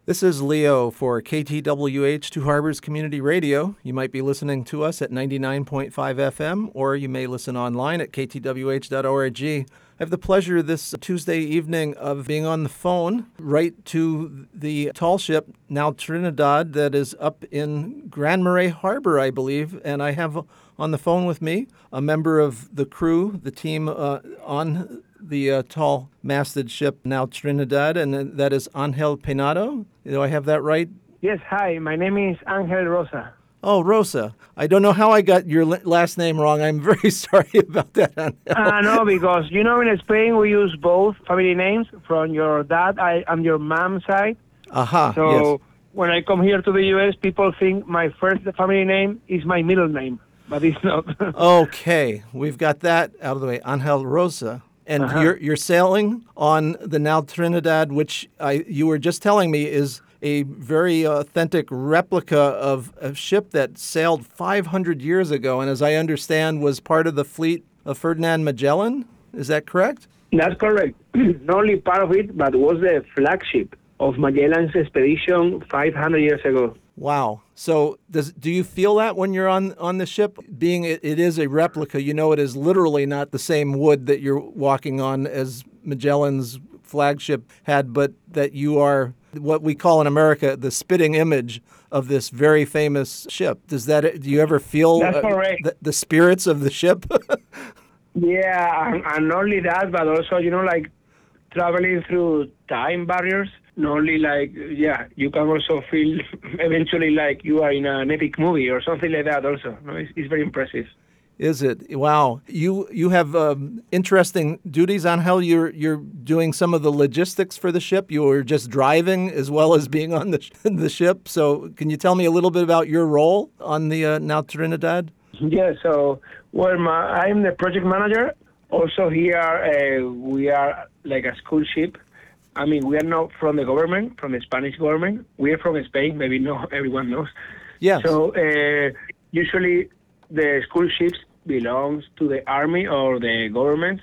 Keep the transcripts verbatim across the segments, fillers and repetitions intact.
This is Leo for K T W H Two Harbors Community Radio. You might be listening to us at ninety-nine point five F M, or you may listen online at k t w h dot org. I have the pleasure this Tuesday evening of being on the phone right to the tall ship, Now Trinidad, that is up in Grand Marais Harbor, I believe. And I have on the phone with me a member of the crew, the team uh, on the uh, tall masted ship, Now Trinidad, and that is Angel Peinado. Do I have that right? Yes, hi. My name is Angel Rosa. Oh, Rosa. I don't know how I got your last name wrong. I'm very sorry about that, Angel. Uh, no, because, you know, in Spain we use both family names. From your dad, I am your mom's side. Aha, So yes. when I come here to the U S, people think my first family name is my middle name, but it's not. Okay, we've got that out of the way. Angel Rosa. And Uh-huh. you're you're sailing on the Now Trinidad, which I you were just telling me is a very authentic replica of a ship that sailed five hundred years ago, and as I understand, was part of the fleet of Ferdinand Magellan. Is that correct? That's correct. Not only part of it, but was the flagship of Magellan's expedition five hundred years ago. Wow. So does do you feel that when you're on, on the ship? Being it, it is a replica, you know it is literally not the same wood that you're walking on as Magellan's flagship had, but that you are what we call in America the spitting image of this very famous ship. Does that do you ever feel That's uh, correct. the, the spirits of the ship? Yeah, and, and not only that, but also, you know, like traveling through time barriers. Not only like, yeah, you can also feel eventually like you are in an epic movie or something like that also. No, it's, it's very impressive. Is it? Wow. You you have um, interesting duties on how you're you're doing some of the logistics for the ship. You were just driving as well as being on the the ship. So can you tell me a little bit about your role on the uh, Now Trinidad? Yeah, so, well, my, I'm the project manager. Also here, uh, we are like a school ship. I mean, we are not from the government, from the Spanish government. We are from Spain, maybe not everyone knows. Yes. So uh, usually the school ships belongs to the army or the government.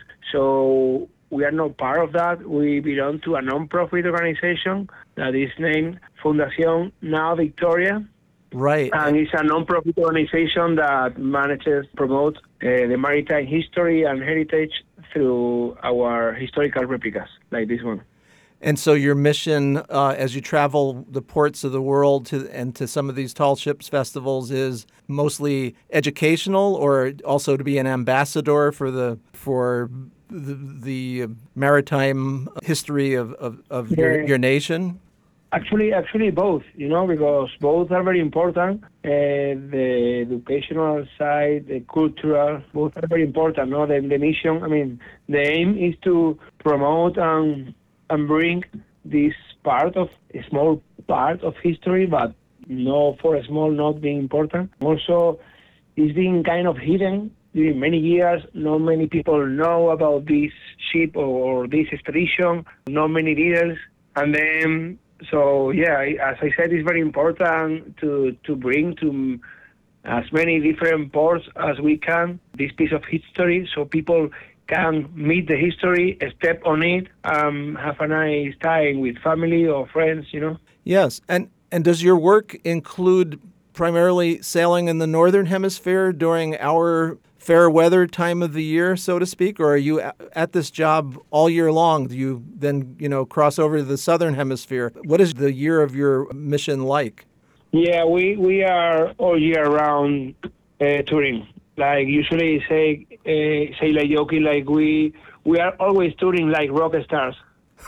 So we are not part of that. We belong to a non-profit organization that is named Fundación Now Victoria. Right. And it's a non-profit organization that manages to promote uh, the maritime history and heritage through our historical replicas, like this one. And so your mission uh, as you travel the ports of the world to and to some of these tall ships festivals is mostly educational, or also to be an ambassador for the for the, the maritime history of, of, of Yeah. your, your nation? Actually, actually both, you know, because both are very important. Uh, the educational side, the cultural, both are very important. No, the, the mission, I mean, the aim is to promote and and bring this part of a small part of history, but no, for a small not being important. Also, it's been kind of hidden during many years. Not many people know about this ship or, or this expedition. Not many details, and then. So, yeah, as I said, it's very important to, to bring to as many different ports as we can this piece of history so people can meet the history, step on it, um, have a nice time with family or friends, you know. Yes. And, and does your work include primarily sailing in the Northern Hemisphere during our fair weather time of the year, so to speak, or are you at this job all year long? Do you then, you know, cross over to the Southern Hemisphere? What is the year of your mission like? Yeah, we, we are all year round uh, touring. Like usually say uh, say like joking, like we we are always touring like rock stars.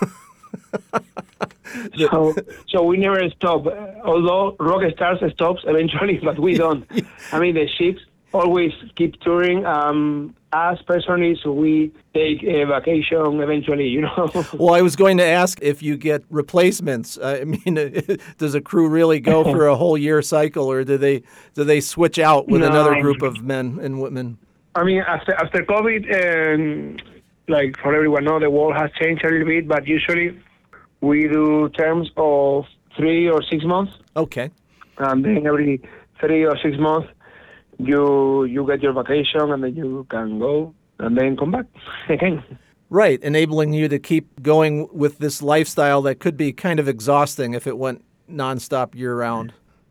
so so we never stop. Although rock stars stops eventually, but we don't. I mean the ships always keep touring. Um, us personally, so we take a vacation eventually, you know. Well, I was going to ask if you get replacements. I mean, does a crew really go for a whole year cycle, or do they do they switch out with No. another group of men and women? I mean, after after COVID, um, like for everyone know, the world has changed a little bit, but usually we do terms of three or six months. Okay. And then every three or six months, you you get your vacation, and then you can go and then come back again. Right, enabling you to keep going with this lifestyle that could be kind of exhausting if it went nonstop year-round.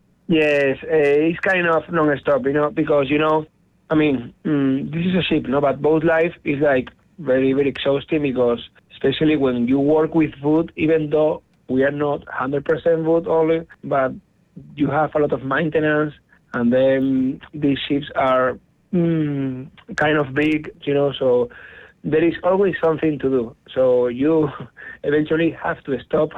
Yes, uh, it's kind of non-stop, you know, because, you know, I mean, mm, this is a ship, no, but boat life is like very, very exhausting because especially when you work with food, even though we are not one hundred percent food only, but you have a lot of maintenance, and then these ships are mm, kind of big, you know, so there is always something to do. So you eventually have to stop.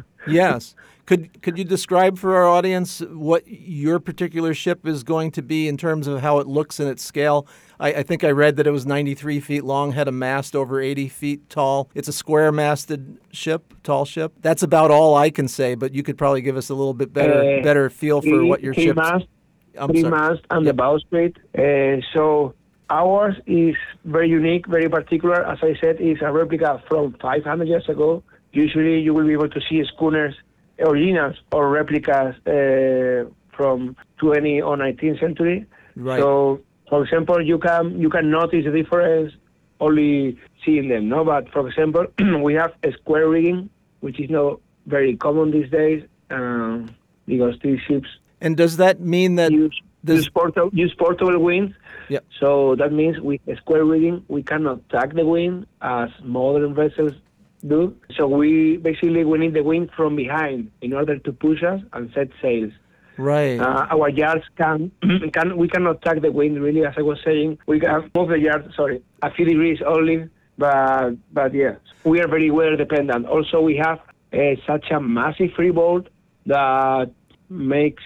Yes. Could could you describe for our audience what your particular ship is going to be in terms of how it looks and its scale? I, I think I read that it was ninety-three feet long, had a mast over eighty feet tall. It's a square-masted ship, tall ship. That's about all I can say, but you could probably give us a little bit better Uh, better feel for three, what your three ship's... mast, I'm three sorry. mast and Yep. the bowsprit. Uh, so ours is very unique, very particular. As I said, it's a replica from five hundred years ago. Usually you will be able to see schooners, originals or replicas uh, from twentieth or nineteenth century. Right. So, for example, you can you can notice the difference only seeing them, no? But for example, we have a square rigging, which is not very common these days, um, because these ships And does that mean that... use does- use, porta- use portable wings. Yep. So that means with a square rigging, we cannot tag the wind as modern vessels do. So we basically we need the wind from behind in order to push us and set sails. Right. Uh, our yards can can we cannot tag the wind really, as I was saying. We can move the yard, sorry, a few degrees only. But but yeah, we are very weather dependent. Also, we have uh, such a massive freeboard that makes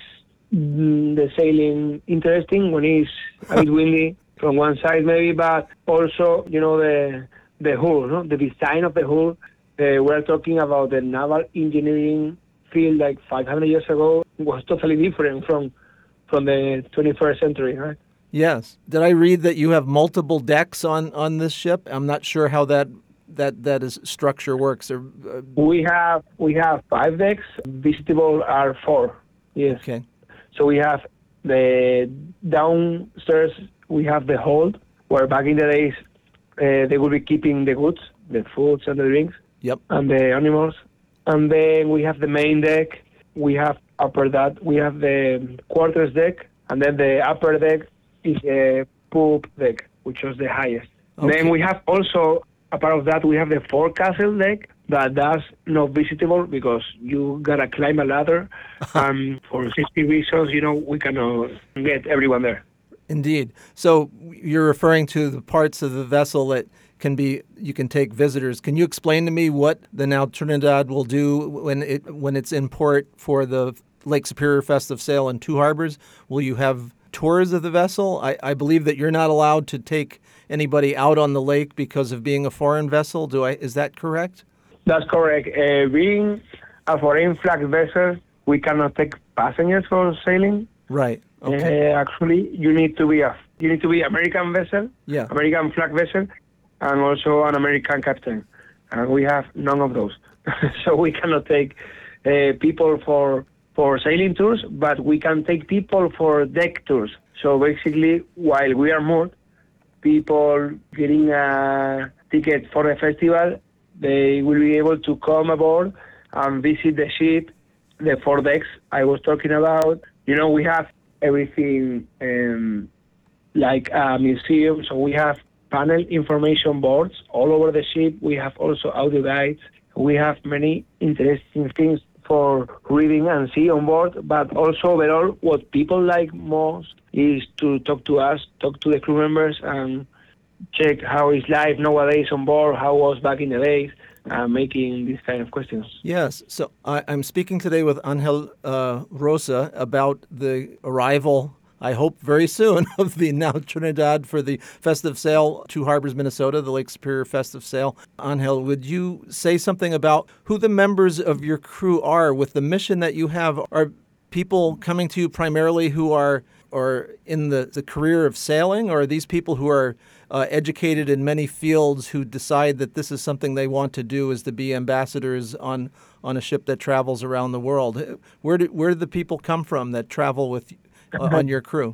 mm, the sailing interesting when it's a bit windy from one side maybe, but also, you know, the the hull, no? The design of the hull. Uh, we're talking about the naval engineering field like five hundred years ago was totally different from from the twenty-first century, right? Yes. Did I read that you have multiple decks on, on this ship? I'm not sure how that that that is structure works. Or, uh, We have we have five decks. Visitable are four. Yes. okay. So we have the downstairs. We have the hold, where back in the days uh, they would be keeping the goods, the foods and the drinks, Yep. and the animals. And then we have the main deck. We have upper that. We have the quarters deck, and then the upper deck is the poop deck, which was the highest. Okay. Then we have also, a part of that, we have the forecastle deck, that that's not visitable because you gotta climb a ladder. um, for safety reasons, you know, we cannot get everyone there. Indeed. So you're referring to the parts of the vessel that can be, you can take visitors. Can you explain to me what the Now Trinidad will do when it when it's in port for the Lake Superior Festive Sail in Two Harbors? Will you have tours of the vessel? I, I believe that you're not allowed to take anybody out on the lake because of being a foreign vessel. Do I? Is that correct? That's correct. Uh, being a foreign flag vessel, we cannot take passengers for sailing. Right. Okay. Uh, actually, you need to be a you need to be American vessel, Yeah. American flag vessel, and also an American captain. And we have none of those, so we cannot take uh, people for for sailing tours, but we can take people for deck tours. So basically, while we are moored, people getting a ticket for the festival, they will be able to come aboard and visit the ship, the four decks I was talking about. You know, we have everything um, like a museum. So we have panel information boards all over the ship. We have also audio guides. We have many interesting things for reading and see on board. But also overall, what people like most is to talk to us, talk to the crew members, and check how is life nowadays on board, how it was back in the days, uh, making these kind of questions. Yes. So I, I'm speaking today with Angel uh, Rosa about the arrival, I hope very soon, of the Now Trinidad for the Festive Sail, Two Harbors, Minnesota, the Lake Superior Festive Sail. Angel, would you say something about who the members of your crew are with the mission that you have? Are people coming to you primarily who are or in the, the career of sailing, or are these people who are uh, educated in many fields who decide that this is something they want to do, is to be ambassadors on, on a ship that travels around the world? Where do, where do the people come from that travel with uh, on your crew?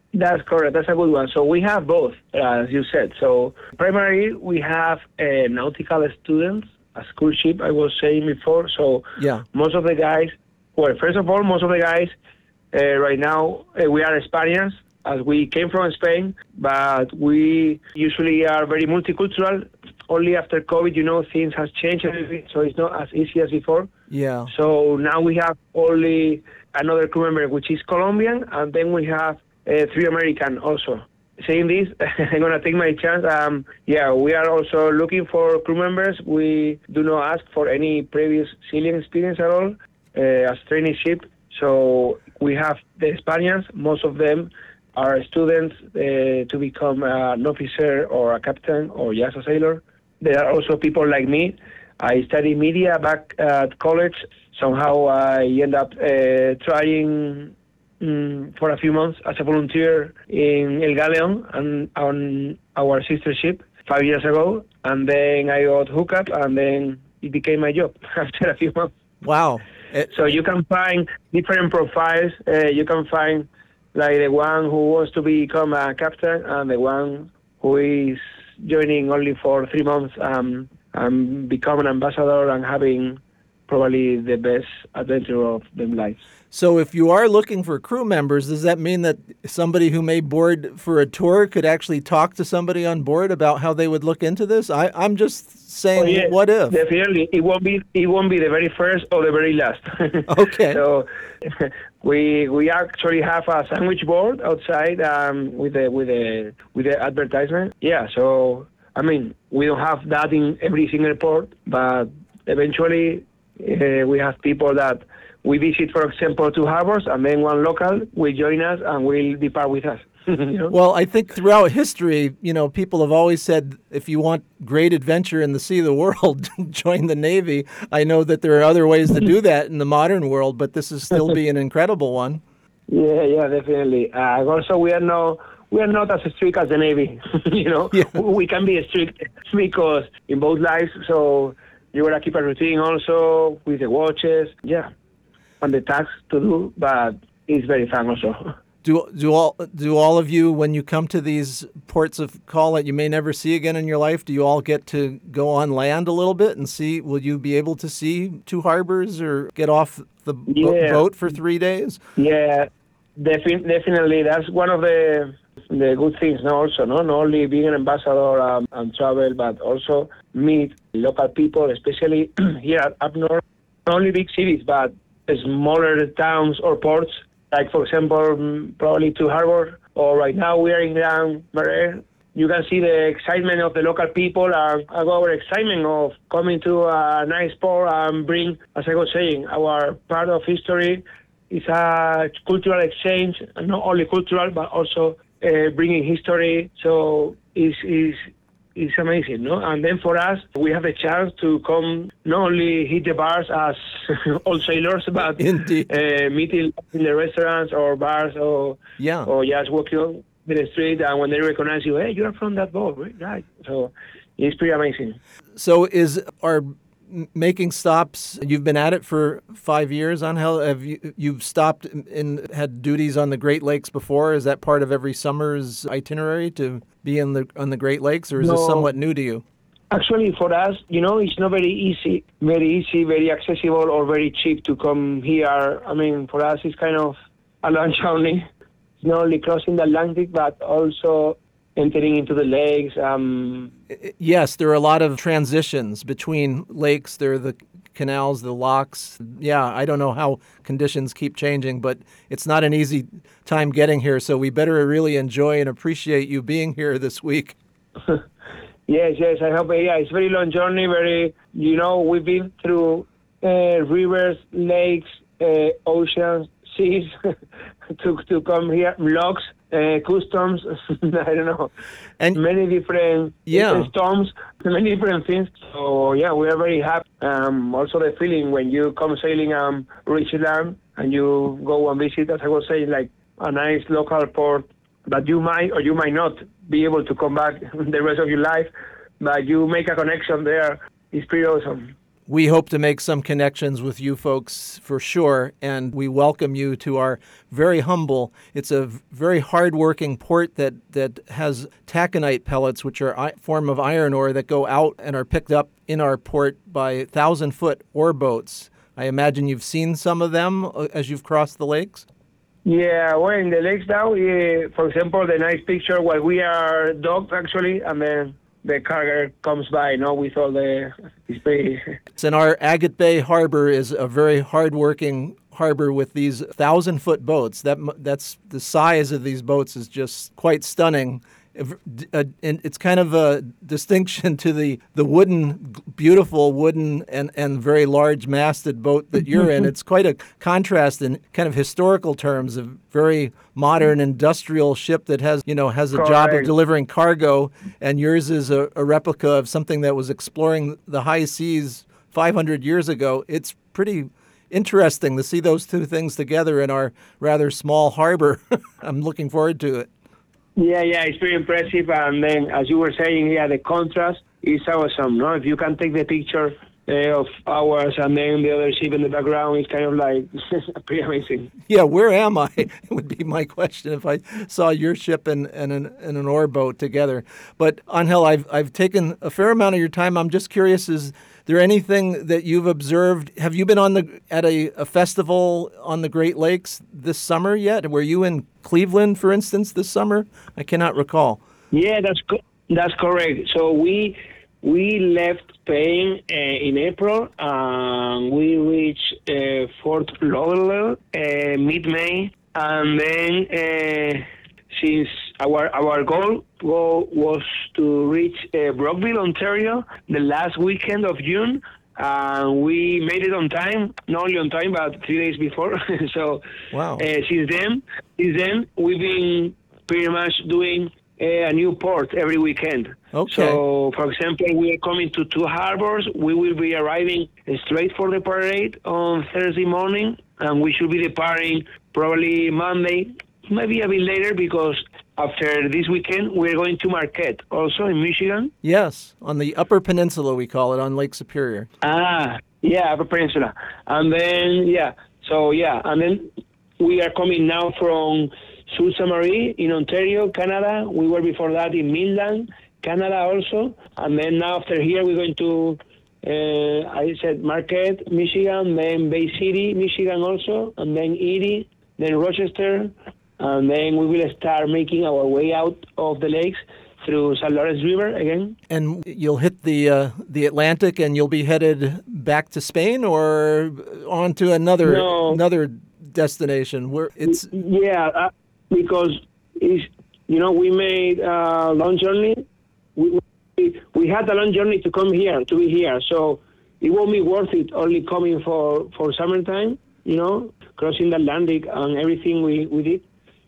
That's correct. That's a good one. So we have both, uh, as you said. So primarily we have uh, nautical students, a school ship I was saying before. So Yeah. most of the guys, well, first of all, most of the guys uh, right now, uh, we are Spaniards, as we came from Spain, but we usually are very multicultural. Only after COVID, you know, things has changed a little bit, so it's not as easy as before. Yeah. So now we have only another crew member, which is Colombian, and then we have uh, three American also. Saying this, I'm going to take my chance. Um, yeah, we are also looking for crew members. We do not ask for any previous sailing experience at all uh, as traineeship. So we have the Spaniards, most of them are students uh, to become an officer or a captain or just a sailor. There are also people like me. I studied media back at college. Somehow I end up uh, trying um, for a few months as a volunteer in El Galeon and on our sister ship five years ago. And then I got hooked up, and then it became my job after a few months. Wow. It, so you can find different profiles. Uh, you can find like the one who wants to become a captain and the one who is joining only for three months um, and become an ambassador and having probably the best adventure of their lives. So if you are looking for crew members, does that mean that somebody who may board for a tour could actually talk to somebody on board about how they would look into this? I, I'm just saying, oh, yeah, what if? Definitely. It won't be it won't be the very first or the very last. Okay. So we we actually have a sandwich board outside um, with the with the with the advertisement. Yeah, so I mean, we don't have that in every single port, but eventually uh, we have people that we visit, for example, two harbors, and then one local will join us and will depart with us. You know? Well, I think throughout history, you know, people have always said, if you want great adventure in the sea of the world, join the Navy. I know that there are other ways to do that in the modern world, but this is still be an incredible one. Yeah, yeah, definitely. Uh, also, we are no, we are not as strict as the Navy. You know, yeah. We can be strict because in both lives. So you gotta keep a routine also with the watches. Yeah. On the tasks to do, but it's very fun also. Do do all do all of you, when you come to these ports of call that you may never see again in your life, do you all get to go on land a little bit and see? Will you be able to see two harbors or get off the bo- yeah. boat for three days? Yeah, defi- definitely. That's one of the the good things. No, also, no, not only being an ambassador um, and travel, but also meet local people, especially here up north. Not only big cities, but smaller towns or ports, like, for example, probably to Harbor, or right now we are in Grand Marais. You can see the excitement of the local people and our excitement of coming to a nice port and bring, as I was saying, our part of history is a cultural exchange, not only cultural, but also uh, bringing history. So it's, it's, it's amazing, no? And then for us, we have the chance to come not only hit the bars as old sailors, but Indeed. Uh, meeting in the restaurants or bars, or yeah, or just walking on the street, and when they recognize you, hey, you're from that boat, right? So it's pretty amazing. So is our making stops, you've been at it for five years on hell. Have you you've stopped and had duties on the Great Lakes before? Is that part of every summer's itinerary to be in the on the Great Lakes, or is no, this somewhat new to you? Actually, for us, you know, it's not very easy, very easy, very accessible, or very cheap to come here. I mean, for us, it's kind of a long journey. It's not only crossing the Atlantic, but also entering into the lakes. Um, yes, there are a lot of transitions between lakes. There are the canals, the locks. Yeah, I don't know how conditions keep changing, but it's not an easy time getting here. So we better really enjoy and appreciate you being here this week. Yes, yes, I hope. Yeah, it's a very long journey. Very, you know, we've been through uh, rivers, lakes, uh, oceans, seas to to come here, locks. Uh, customs, I don't know, and many different yeah. storms, many different things. So yeah, we are very happy. Um, also the feeling when you come sailing um reach land and you go and visit, as I was saying, like a nice local port that you might or you might not be able to come back the rest of your life, but you make a connection there. It's pretty awesome. We hope to make some connections with you folks for sure, and we welcome you to our very humble, it's a very hard-working port that, that has taconite pellets, which are a form of iron ore that go out and are picked up in our port by thousand-foot ore boats. I imagine you've seen some of them as you've crossed the lakes? Yeah, well, in the lakes now, uh, for example, the nice picture while we are docked, actually, and then the carrier comes by, you know, with all the display. And our Agate Bay Harbor is a very hard-working harbor with these thousand-foot boats. That that's the size of these boats is just quite stunning. And it's kind of a distinction to the, the wooden, beautiful wooden and, and very large masted boat that you're in. It's quite a contrast in kind of historical terms, a very modern industrial ship that has, you know, has a Correct. job of delivering cargo, and yours is a, a replica of something that was exploring the high seas five hundred years ago. It's pretty interesting to see those two things together in our rather small harbor. I'm looking forward to it. Yeah, yeah, it's very impressive. And then, as you were saying, yeah, the contrast is awesome. No, if you can take the picture uh, of ours and then the other ship in the background, it's kind of like pretty amazing. Yeah, where am I? It would be my question if I saw your ship and, and, an, and an ore boat together. But Angel, I've I've taken a fair amount of your time. I'm just curious, is there anything that you've observed? Have you been on the at a, a festival on the Great Lakes this summer yet? Were you in Cleveland, for instance, this summer? I cannot recall. Yeah, that's co- that's correct. So we we left Spain uh, in April, and we reached uh, Fort Lauderdale uh, mid-May, and then uh, since our our goal, goal was to reach uh, Brockville, Ontario, the last weekend of June. Uh, we made it on time, not only on time, but three days before. so wow. uh, since then, since then, we've been pretty much doing uh, a new port every weekend. Okay. So, for example, we are coming to two harbors. We will be arriving straight for the parade on Thursday morning, and we should be departing probably Monday, maybe a bit later, because after this weekend, we're going to Marquette, also in Michigan. Yes, on the Upper Peninsula, we call it, on Lake Superior. Ah, yeah, Upper Peninsula. And then, yeah, so, yeah, and then we are coming now from Sault Ste. Marie in Ontario, Canada. We were before that in Midland, Canada also. And then now after here, we're going to, uh, I said, Marquette, Michigan, then Bay City, Michigan also, and then Erie, then Rochester. And then we will start making our way out of the lakes through Saint Lawrence River again. And you'll hit the uh, the Atlantic, and you'll be headed back to Spain or on to another no. another destination where it's yeah uh, because it's, you know, we made a long journey. We, we we had a long journey to come here to be here, so it won't be worth it only coming for for summertime. You know, crossing the Atlantic and everything we we did.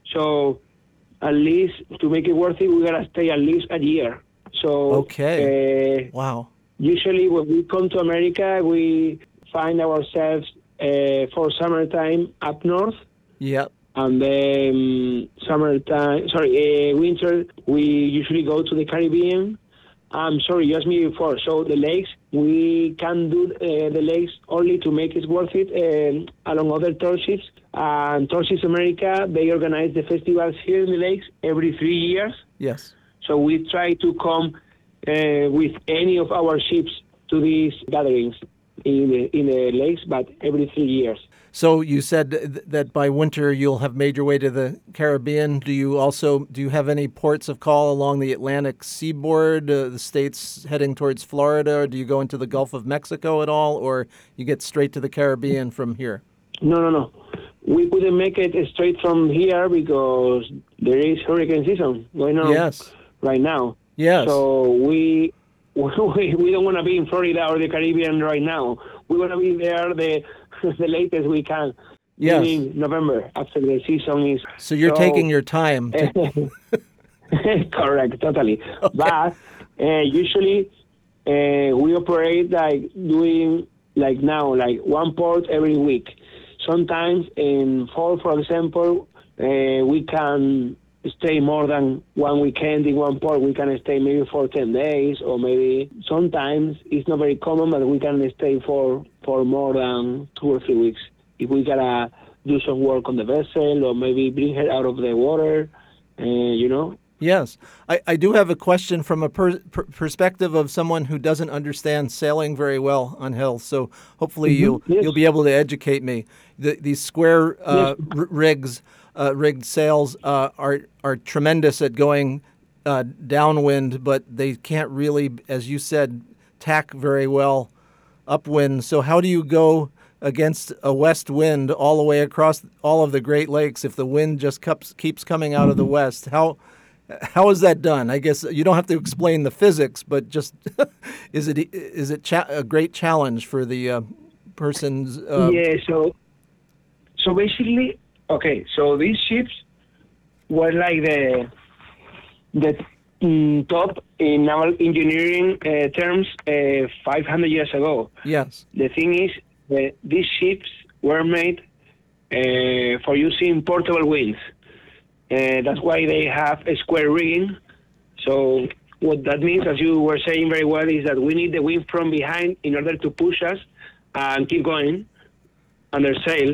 So at least to make it worth it, we gotta stay at least a year. So okay, uh, wow. Usually when we come to America, we find ourselves uh, for summertime up north. Yep. And then summertime, sorry, uh, winter, we usually go to the Caribbean. I'm sorry, you asked me before. So the lakes, we can do uh, the lakes only to make it worth it uh, along other tour ships. And Tour Ships America, they organize the festivals here in the lakes every three years. Yes. So we try to come uh, with any of our ships to these gatherings in the, in the lakes, but every three years. So you said th- that by winter you'll have made your way to the Caribbean. Do you also do you have any ports of call along the Atlantic seaboard, uh, the states heading towards Florida, or do you go into the Gulf of Mexico at all, or you get straight to the Caribbean from here? No, no, no. We couldn't make it straight from here because there is hurricane season going on yes. right now. Yes. So we we, we don't want to be in Florida or the Caribbean right now. We want to be there the the latest we can. Yes. In November after the season is. So you're so, taking your time. To... Correct, totally. Okay. But uh, usually uh, we operate like doing like now, like one port every week. Sometimes in fall, for example, uh, we can stay more than one weekend in one port. We can stay maybe for ten days, or maybe sometimes it's not very common, but we can stay for, for more than two or three weeks. If we gotta do some work on the vessel, or maybe bring her out of the water, uh, you know. Yes. I, I do have a question from a per, per, perspective of someone who doesn't understand sailing very well, Angel. So hopefully Mm-hmm. you'll Yes. you'll be able to educate me. The, these square uh, Yes. r- rigs, uh, rigged sails uh, are are tremendous at going uh, downwind, but they can't really, as you said, tack very well upwind. So how do you go against a west wind all the way across all of the Great Lakes if the wind just keeps keeps coming out of the west? How How is that done? I guess you don't have to explain the physics, but just is it is it cha- a great challenge for the uh, person's? Uh, Yeah, so so basically, okay, so these ships were like the the mm, top in naval engineering uh, terms uh, five hundred years ago. Yes. The thing is, uh, these ships were made uh, for using portable wings. Uh, that's why they have a square rigging. So what that means, as you were saying very well, is that we need the wind from behind in order to push us and keep going under sail.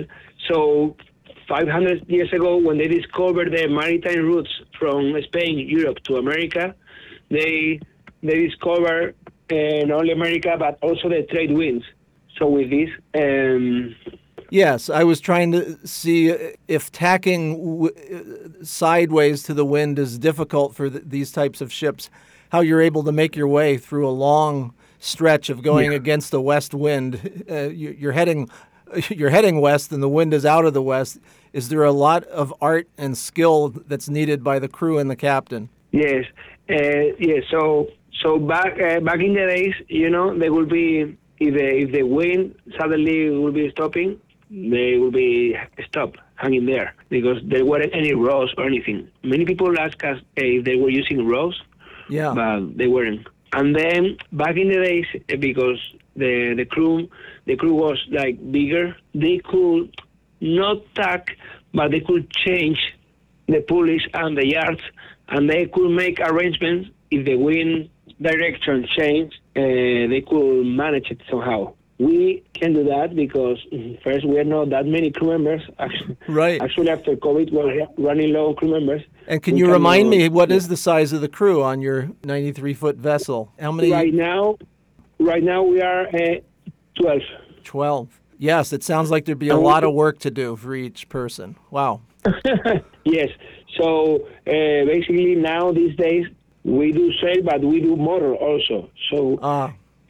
So five hundred years ago, when they discovered the maritime routes from Spain, Europe to America, they they discovered uh, not only America but also the trade winds. So with this, um, Yes, I was trying to see if tacking w- sideways to the wind is difficult for th- these types of ships, how you're able to make your way through a long stretch of going Yeah. against a west wind. Uh, you, you're heading you're heading west and the wind is out of the west. Is there a lot of art and skill that's needed by the crew and the captain? yes, uh, yes. So so back uh, back in the days, you know, there will be if the if the wind suddenly will be stopping, they will be stopped, hanging there, because there weren't any rows or anything. Many people ask us uh, if they were using rows, Yeah. but they weren't. And then back in the days, uh, because the the crew the crew was like bigger, they could not tack, but they could change the pulleys and the yards, and they could make arrangements if the wind direction changed. Uh, they could manage it somehow. We can do that because mm, first we are not that many crew members. Actually, Right. actually after COVID, we're running low on crew members. And can We you remind cannot- me, what is the size of the crew on your ninety-three foot vessel? How many? Right now, right now we are uh, twelve. twelve. Yes, it sounds like there'd be a And we lot could- of work to do for each person. Wow. Yes. So uh, basically now these days we do sail, but we do motor also. So Ah,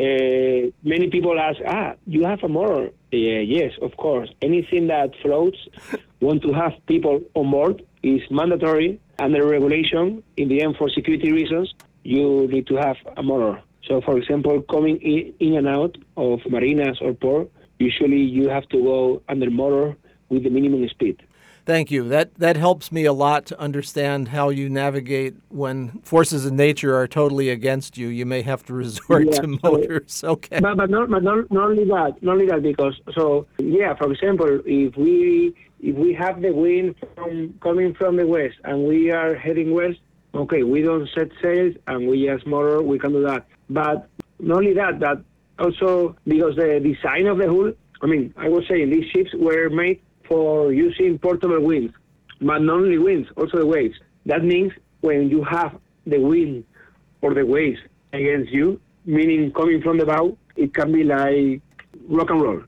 uh, many people ask, ah, you have a motor? Yeah, yes, of course. Anything that floats, want to have people on board is mandatory under regulation. In the end, for security reasons, you need to have a motor. So, for example, coming in, in and out of marinas or port, usually you have to go under motor with the minimum speed. thank you. That that helps me a lot to understand how you navigate when forces of nature are totally against you. You may have to resort Yeah, to so- motors. Okay. But, but, not, but not, not only that, not only that, because, so, yeah, for example, if we if we have the wind from coming from the west and we are heading west, okay, we don't set sails and we just motor, we can do that. But not only that, that also because the design of the hull, I mean, I was saying these ships were made for using portable winds, but not only winds, also the waves. That means when you have the wind or the waves against you, meaning coming from the bow, it can be like rock and roll,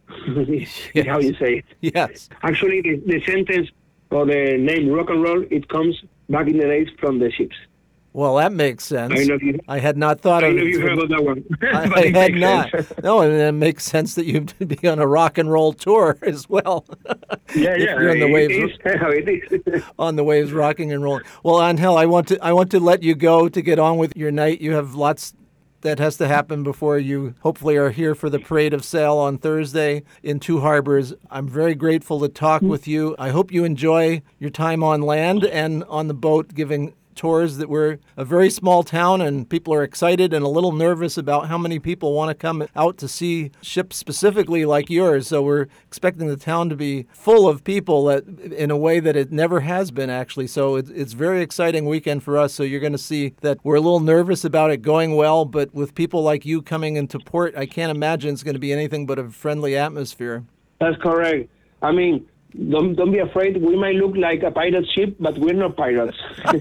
is how you say it. Yes. Actually, the, the sentence or the name rock and roll, it comes back in the days from the ships. Well, that makes sense. I don't know if you, I had not thought I of don't know if it. you heard about that one. I, But I it had makes not. sense. No, and it makes sense that you'd be on a rock and roll tour as well. Yeah, If yeah. you're on the it waves, is how it is. on the waves, rocking and rolling. Well, Angel, I want to I want to let you go to get on with your night. You have lots that has to happen before you hopefully are here for the parade of sail on Thursday in Two Harbors. I'm very grateful to talk with you. I hope you enjoy your time on land and on the boat, giving tours that we're a very small town and people are excited and a little nervous about how many people want to come out to see ships specifically like yours. So we're expecting the town to be full of people that, in a way that it never has been, actually. So it, it's a very exciting weekend for us. So you're going to see that we're a little nervous about it going well, but with people like you coming into port, I can't imagine it's going to be anything but a friendly atmosphere. That's correct. I mean, don't don't be afraid. We might look like a pirate ship, but we're not pirates.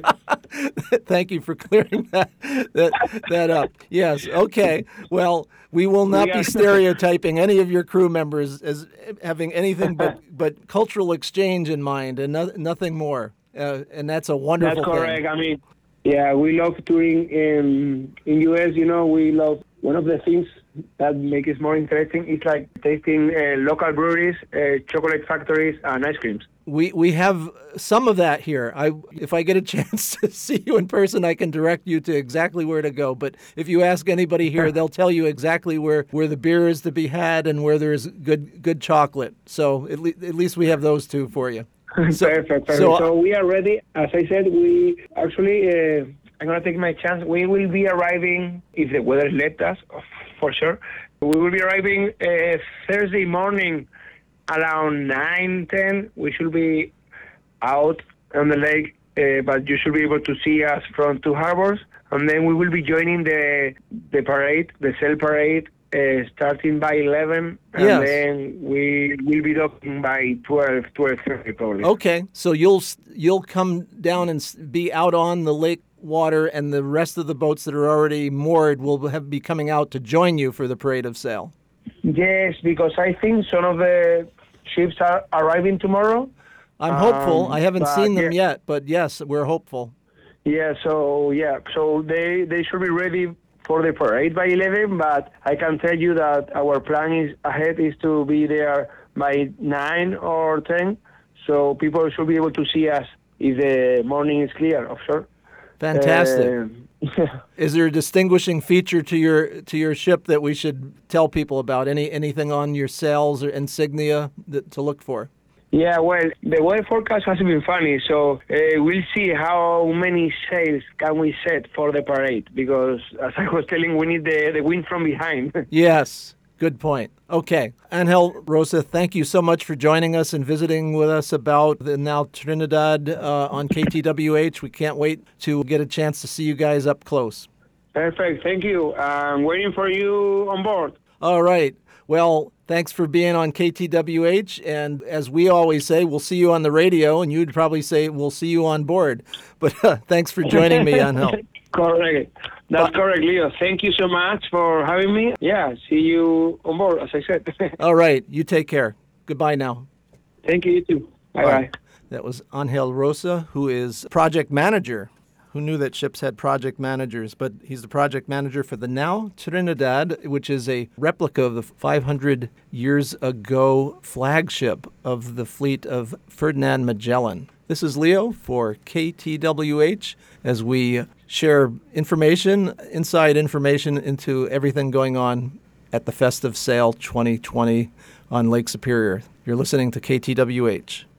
Thank you for clearing that, that that up. Yes. Okay. Well, we will not be stereotyping any of your crew members as having anything but, but cultural exchange in mind and no, nothing more. Uh, and that's a wonderful That's correct. thing. I mean, yeah, we love touring in in U S. You know, we love one of the things that make it more interesting is like tasting uh, local breweries, uh, chocolate factories, and ice creams. We we have some of that here. I if I get a chance to see you in person, I can direct you to exactly where to go. But if you ask anybody here, they'll tell you exactly where, where the beer is to be had and where there's good good chocolate. So at, le- at least we have those two for you. So, perfect. perfect. So, so we are ready. As I said, we actually, uh, I'm going to take my chance. We will be arriving, if the weather lets us, for sure. We will be arriving uh, Thursday morning around nine, ten. We should be out on the lake, uh, but you should be able to see us from two harbors. And then we will be joining the the parade, the sail parade, uh, starting by eleven. And yes. then we will be docking by twelve, twelve thirty probably. Okay, so you'll you'll come down and be out on the lake water, and the rest of the boats that are already moored will have be coming out to join you for the parade of sail. Yes, because I think some of the ships are arriving tomorrow. I'm hopeful. Um, I haven't but, seen them yeah. yet, but yes, we're hopeful. Yeah, so yeah, so they they should be ready for the parade by eleven, but I can tell you that our plan is ahead is to be there by nine or ten, so people should be able to see us if the morning is clear, offshore. Fantastic. Uh, Is there a distinguishing feature to your to your ship that we should tell people about? Any anything on your sails or insignia that, to look for? Yeah, well, the weather forecast has been funny, so uh, we'll see how many sails can we set for the parade, because as I was telling, we need the, the wind from behind. Yes, good point. Okay, Angel Rosa, thank you so much for joining us and visiting with us about the now Trinidad uh, on K T W H. We can't wait to get a chance to see you guys up close. Perfect, thank you. I'm waiting for you on board. All right. Well, thanks for being on K T W H, and as we always say, we'll see you on the radio, and you'd probably say we'll see you on board. But uh, thanks for joining me, Angel. Correct. That's Bye. Correct, Leo. Thank you so much for having me. Yeah, see you on board, as I said. All right. You take care. Goodbye now. Thank you, you too. Bye-bye. That was Angel Rosa, who is project manager. Who knew that ships had project managers? But he's the project manager for the now Trinidad, which is a replica of the five hundred years ago flagship of the fleet of Ferdinand Magellan. This is Leo for K T W H as we share information, inside information into everything going on at the Festive Sail twenty twenty on Lake Superior. You're listening to K T W H.